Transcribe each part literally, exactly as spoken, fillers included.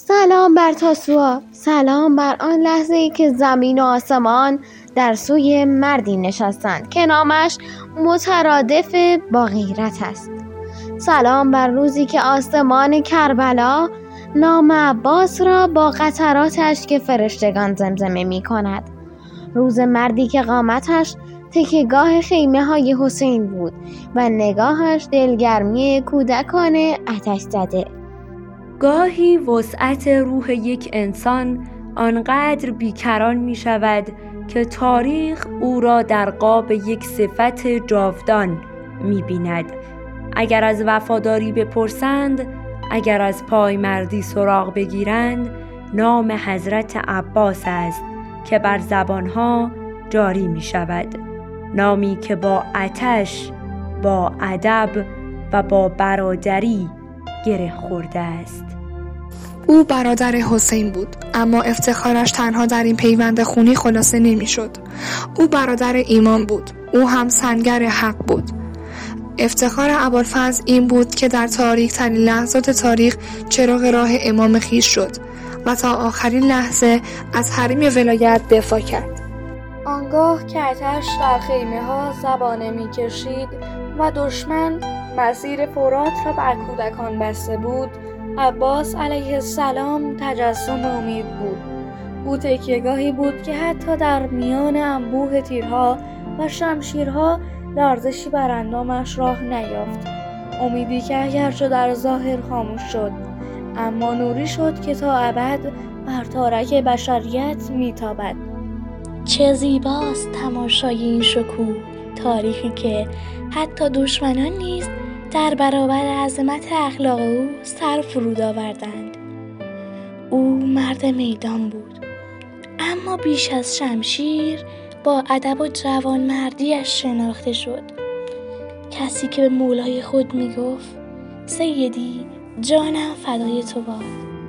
سلام بر تاسوعا، سلام بر آن لحظه ای که زمین و آسمان در سوی مردی نشستند که نامش مترادف با غیرت است. سلام بر روزی که آسمان کربلا نام عباس را با قطرات اشک فرشتگان زمزمه می کند. روز مردی که قامتش تکیه‌گاه خیمه های حسین بود و نگاهش دلگرمی کودکان آتش زده. گاهی وسعت روح یک انسان آنقدر بیکران می شود که تاریخ او را در قاب یک صفت جاودان می بیند. اگر از وفاداری بپرسند، اگر از پایمردی سراغ بگیرند، نام حضرت عباس است که بر زبانها جاری می شود. نامی که با آتش، با ادب و با برادری گره خورده است. او برادر حسین بود، اما افتخارش تنها در این پیوند خونی خلاصه نمی شد. او برادر ایمان بود، او هم سنگر حق بود. افتخار ابوالفضل این بود که در تاریک ترین لحظات تاریخ چراغ راه امام خویش شد و تا آخرین لحظه از حریم ولایت دفاع کرد. آنگاه که آتش در خیمه ها زبانه می کشید و دشمن مسیر فرات را بر کودکان بسته بود، عباس علیه السلام تجسم امید بود. او تکیه‌گاهی بود که حتی در میان انبوه تیرها و شمشیرها لرزشی بر اندامش راه نیافت. امیدی که اگرچه در ظاهر خاموش شد، اما نوری شد که تا ابد بر تارک بشریت میتابد. چه زیباست تماشای این شکوه، تاریخی که حتی دشمنان نیز در برابر عظمت اخلاق او سر فرود آوردند. او مرد میدان بود، اما بیش از شمشیر با ادب و جوانمردیش شناخته شد. کسی که به مولای خود می گفت سیدی جانم فدای تو باد،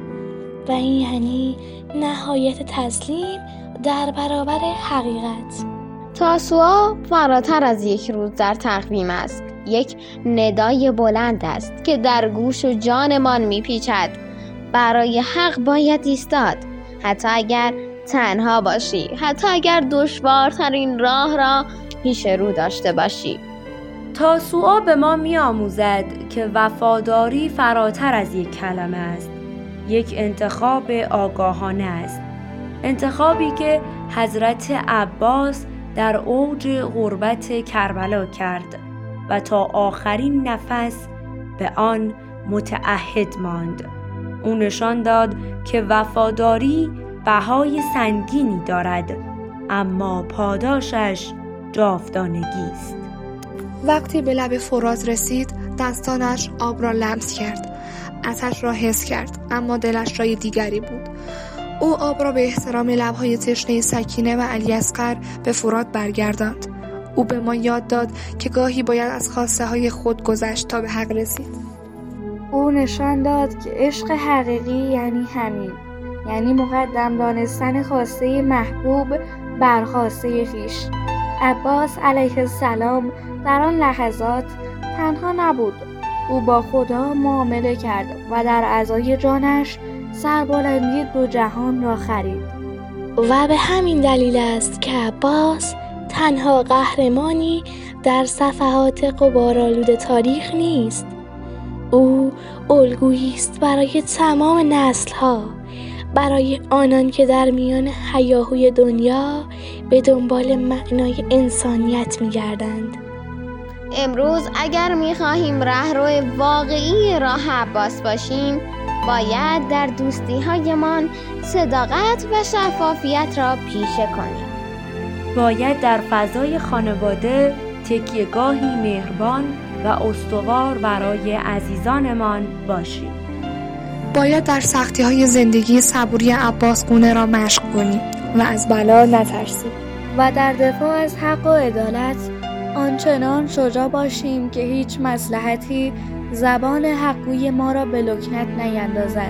و این یعنی نهایت تسلیم در برابر حقیقت. تاسوعا فراتر از یک روز در تقویم است، یک ندای بلند است که در گوش و جانمان میپیچد. برای حق باید ایستاد، حتی اگر تنها باشی، حتی اگر دشوارترین راه را پیش رو داشته باشی. تاسوعا به ما می آموزد که وفاداری فراتر از یک کلمه است، یک انتخاب آگاهانه است، انتخابی که حضرت عباس در اوج غربت کربلا کرد و تا آخرین نفس به آن متعهد ماند. او نشان داد که وفاداری بهای سنگینی دارد، اما پاداشش جاودانگی است. وقتی به لب فرات رسید، دستانش آب را لمس کرد. آتش را حس کرد، اما دلش جای دیگری بود. او آب را به احترام لب‌های تشنه سکینه و علیاصغر به فرات برگرداند. او به ما یاد داد که گاهی باید از خواسته های خود گذشت تا به حق رسید. او نشان داد که عشق حقیقی یعنی همین، یعنی مقدم دانستن خواسته محبوب بر خواسته خویش. عباس علیه السلام در آن لحظات تنها نبود. او با خدا معامله کرد و در عزای جانش سربلندی دو جهان را خرید. و به همین دلیل است که عباس تنها قهرمانی در صفحات غبارآلود تاریخ نیست. او الگویی است برای تمام نسل‌ها، برای آنان که در میان هیاهوی دنیا به دنبال معنای انسانیت می‌گردند. امروز اگر می‌خواهیم رهرو واقعی راه عباس باشیم، باید در دوستی‌هایمان صداقت و شفافیت را پیشه کنیم. باید در فضای خانواده تکیه‌گاهی مهربان و استوار برای عزیزانمان باشیم. باید در سختی‌های زندگی صبوری عباس گونه را مشق کنیم و از بلا نترسیم. و در دفاع از حق و عدالت آنچنان شجاع باشیم که هیچ مصلحتی زبان حقگوی ما را به لکنت نیندازد.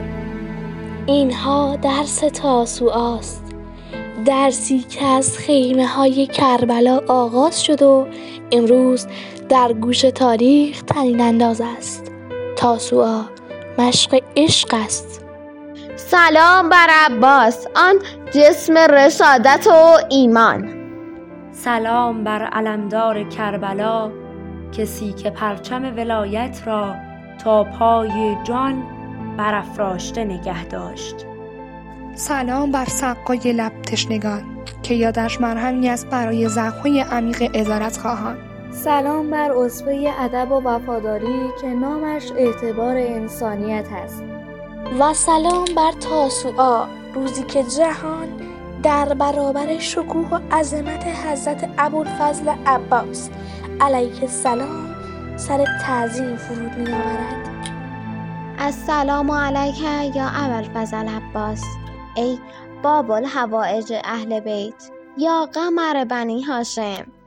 اینها درس تاسوعاست، درسی که از خیمه های کربلا آغاز شد و امروز در گوش تاریخ طنین انداز است. تاسوعا مشق عشق است. سلام بر عباس، آن جسم رسالت و ایمان. سلام بر علمدار کربلا، کسی که پرچم ولایت را تا پای جان برافراشته نگه داشت. سلام بر سقای لب تشنگان که یادش مرهمی است برای زخم‌های عمیق عدالت خواهان. سلام بر اسوه ادب و وفاداری که نامش اعتبار انسانیت است. و سلام بر تاسوعا، روزی که جهان در برابر شکوه و عظمت حضرت ابوالفضل عباس علیه السلام سر تعظیم فرود می آورد. السلام علیک یا ابوالفضل عباس، ای باب الحوائج اهل بیت، یا قمر بنی هاشم.